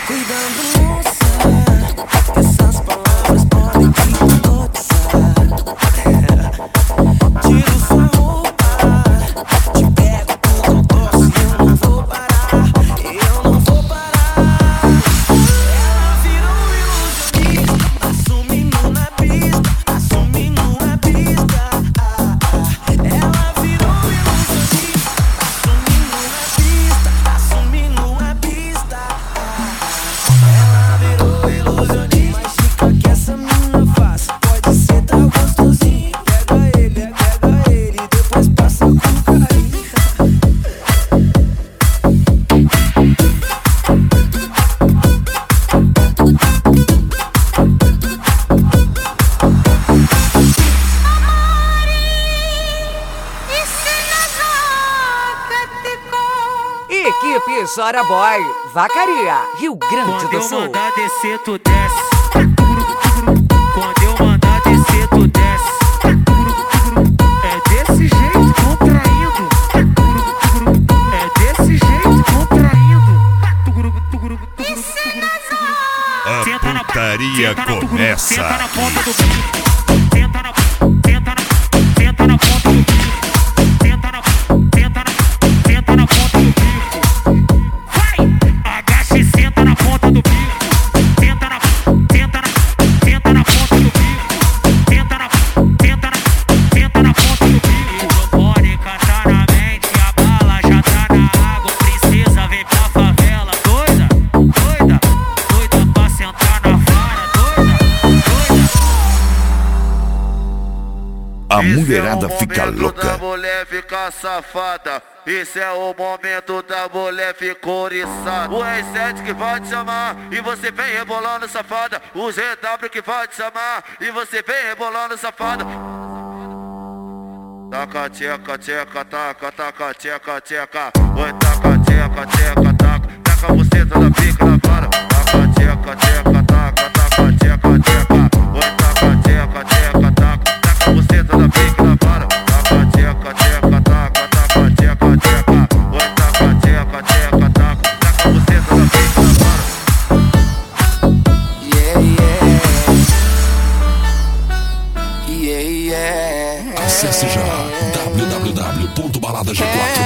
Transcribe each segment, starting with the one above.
Cuidado, moça, essas palavras podem te hipnotizar. Tiro sua roupa, te pego tudo doce. Eu não vou parar, eu não vou parar. Ela virou ilusionista, assumindo na pista, assumindo na pista. Ela virou ilusionista, assumindo na pista, assumindo na pista. Ela virou ilusionista, mas fica que essa mina faz. Pode ser tão gostosinho. Pega ele, depois passa com carinho. Equipe Zora Boy, Vacaria, Rio Grande do Sul. Quando eu mandar descer, tu desce. Quando eu mandar descer, tu desce. É desse jeito, contraindo. É desse jeito, contraindo. A putaria começa. Senta na ponta do bico. Senta na ponta do bico. Senta na ponta do bico. Agacha e senta na ponta do bico. Senta na ponta do bico. Senta na ponta do bico. Não pode cantar na mente, a bala já tá na água. Princesa vem pra favela, doida pra sentar na vara, doida. A mulherada fica louca. Da mulher fica safada. Esse é o momento da mulher ficar oriçada. O R7 que vai te chamar e você vem rebolando safada. O GW que vai te chamar e você vem rebolando safada. Taca tcheca, tcheca, taca, taca, tcheca, tcheca. Oi, taca tcheca, tcheca, taca. Taca você toda pica na vara. Taca tcheca, tcheca, taca, taca, tcheca, tcheca. Oi, taca tcheca, tcheca, taca. Taca você toda pica na vara. Taca tcheca, tcheca, taca, taca, tcheca, tcheca. Oi, taca tcheca, tcheca, taca. Taca você toda pica na vara. Acesse já www.baladag4.com.br.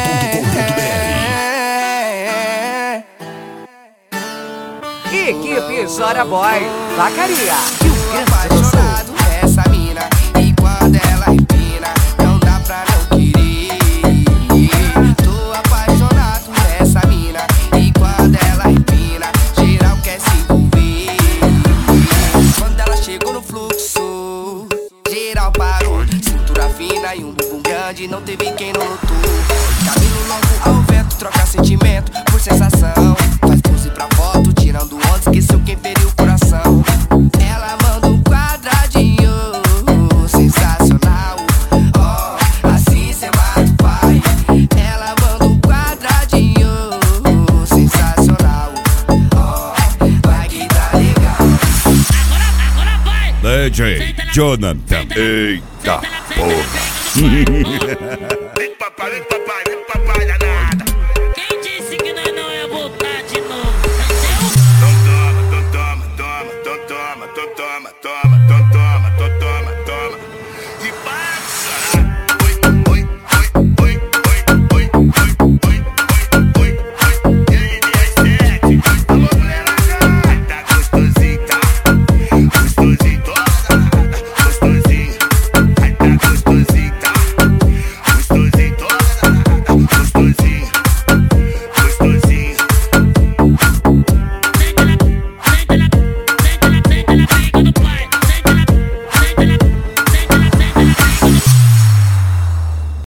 Equipe Zora Boy, Vacaria, Rio Tô Grande do Sul. apaixonado nessa mina, e quando ela empina, não dá pra não querer. Tô apaixonado nessa mina, e quando ela empina, geral quer se envolver. Quando ela chegou no fluxo, geral parou. Cintura fina e um bumbum grande, não teve quem não notou. Cabelo longo ao vento, troca sentimento por sensação. Faz pose pra foto, tirando onda, esqueceu quem feriu o coração. Ela manda um quadradinho, sensacional. Oh, assim cê mata o pai. Ela manda um quadradinho, sensacional. Oh, vai que tá legal. Agora vai. DJ Jonathan. Eita porra.